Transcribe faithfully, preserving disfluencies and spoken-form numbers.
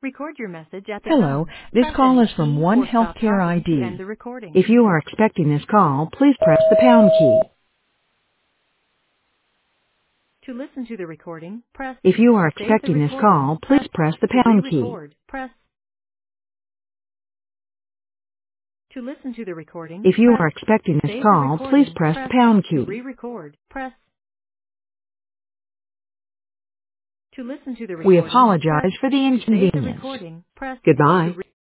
Record your message at the Hello, tone. this Press call any is from key One or stop Healthcare talking to end I D. the recording. If you are expecting this call, please press the pound key. To listen to the recording, press If you are save the expecting this recording. call, please Press press the to pound key. re-record. Press to listen to the recording. If you Press are expecting this save the call, please recording. press the Press pound to key. re-record. Press to listen to the We recording. Press apologize for the to save the inconvenience. recording. Press to Goodbye. re-